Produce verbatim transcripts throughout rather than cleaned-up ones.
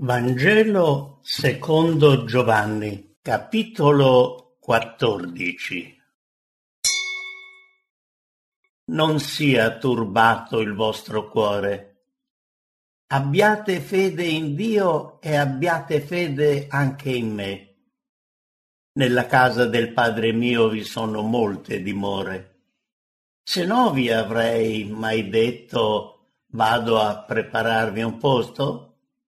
Vangelo secondo Giovanni, capitolo quattordici. Non sia turbato il vostro cuore. Abbiate fede in Dio e abbiate fede anche in me. Nella casa del Padre mio vi sono molte dimore. Se no vi avrei mai detto: vado a prepararvi un posto?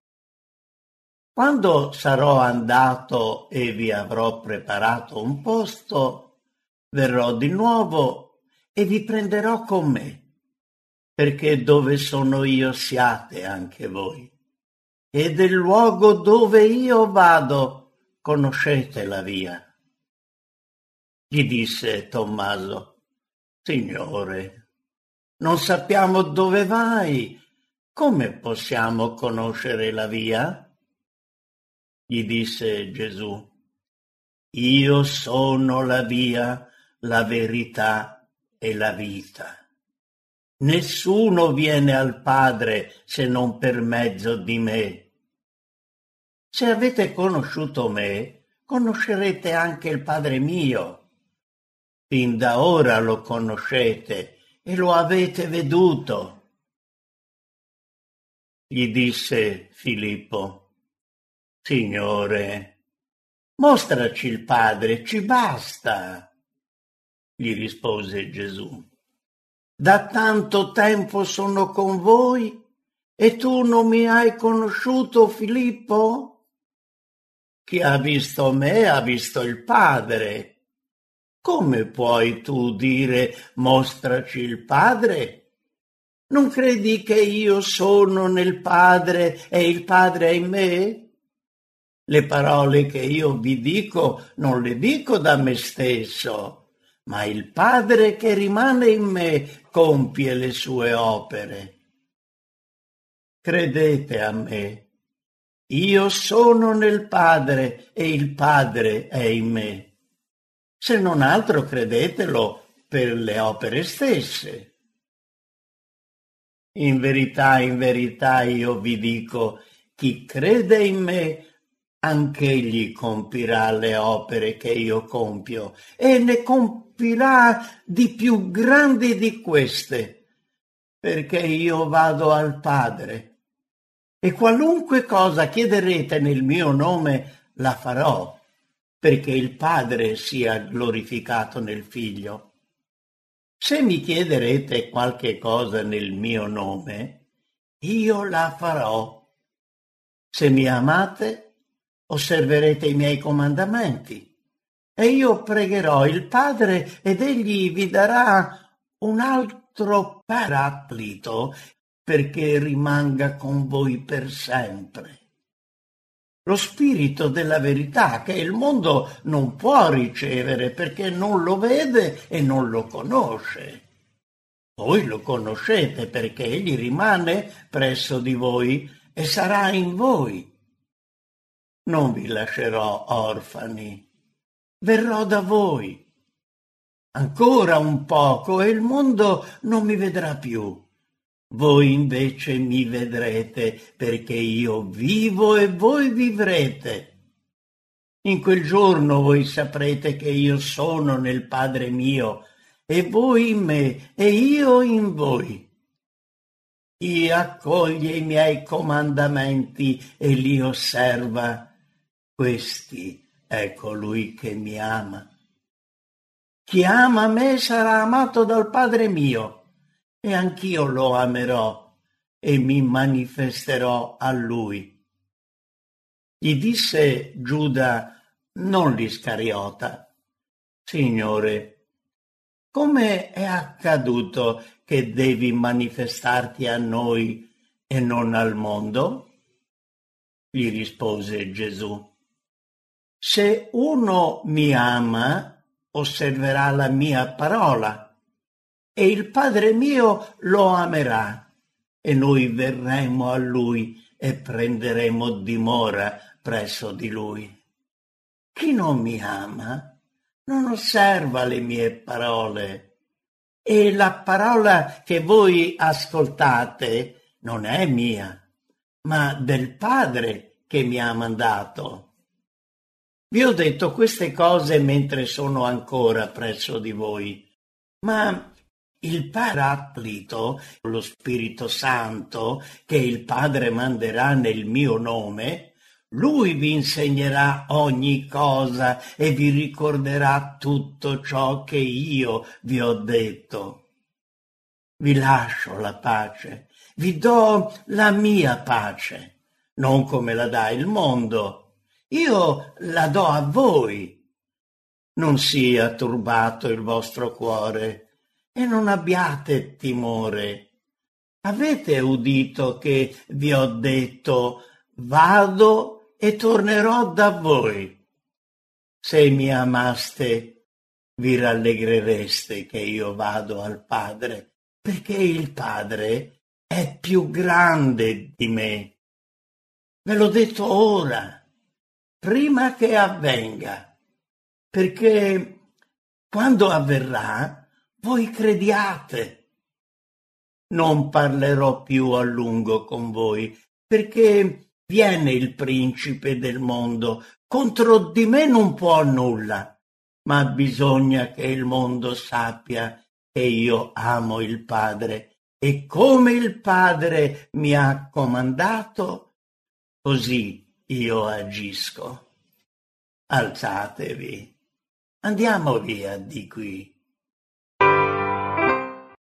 Quando sarò andato e vi avrò preparato un posto, verrò di nuovo e vi prenderò con me, perché dove sono io siate anche voi. E del luogo dove io vado conoscete la via. Gli disse Tommaso: Signore, non sappiamo dove vai, come possiamo conoscere la via? Gli disse Gesù: Io sono la via, la verità e la vita. Nessuno viene al Padre se non per mezzo di me. Se avete conosciuto me, conoscerete anche il Padre mio. Fin da ora lo conoscete e lo avete veduto. Gli disse Filippo: Signore, mostraci il Padre, ci basta. Gli rispose Gesù: Da tanto tempo sono con voi e tu non mi hai conosciuto, Filippo? Chi ha visto me ha visto il Padre. Come puoi tu dire: mostraci il Padre? Non credi che io sono nel Padre e il Padre è in me? Le parole che io vi dico non le dico da me stesso, ma il Padre che rimane in me compie le sue opere. Credete a me, io sono nel Padre e il Padre è in me. Se non altro credetelo per le opere stesse. In verità, in verità io vi dico, chi crede in me, anch'egli compirà le opere che io compio, e ne compirà di più grandi di queste, perché io vado al Padre. E qualunque cosa chiederete nel mio nome, la farò, perché il Padre sia glorificato nel Figlio. Se mi chiederete qualche cosa nel mio nome, io la farò. Se mi amate, osserverete i miei comandamenti, e io pregherò il Padre ed egli vi darà un altro Paraclito perché rimanga con voi per sempre. Lo Spirito della verità che il mondo non può ricevere perché non lo vede e non lo conosce. Voi lo conoscete perché egli rimane presso di voi e sarà in voi. Non vi lascerò orfani, verrò da voi. Ancora un poco e il mondo non mi vedrà più. Voi invece mi vedrete perché io vivo e voi vivrete. In quel giorno voi saprete che io sono nel Padre mio e voi in me e io in voi. Chi accoglie i miei comandamenti e li osserva, questi è colui che mi ama. Chi ama me sarà amato dal Padre mio, e anch'io lo amerò e mi manifesterò a lui. Gli disse Giuda, non l'Iscariota: Signore, come è accaduto che devi manifestarti a noi e non al mondo? Gli rispose Gesù: Se uno mi ama, osserverà la mia parola, e il Padre mio lo amerà, e noi verremo a lui e prenderemo dimora presso di lui. Chi non mi ama non osserva le mie parole, e la parola che voi ascoltate non è mia, ma del Padre che mi ha mandato. Vi ho detto queste cose mentre sono ancora presso di voi, ma il Paraclito, lo Spirito Santo, che il Padre manderà nel mio nome, lui vi insegnerà ogni cosa e vi ricorderà tutto ciò che io vi ho detto. Vi lascio la pace, vi do la mia pace, non come la dà il mondo. Io la do a voi. Non sia turbato il vostro cuore e non abbiate timore. Avete udito che vi ho detto, vado e tornerò da voi. Se mi amaste, vi rallegrereste che io vado al Padre, perché il Padre è più grande di me. Ve l'ho detto ora, prima che avvenga, perché quando avverrà voi crediate. Non parlerò più a lungo con voi, perché viene il principe del mondo, contro di me non può nulla, ma bisogna che il mondo sappia che io amo il Padre, e come il Padre mi ha comandato, così io agisco. Alzatevi, andiamo via di qui.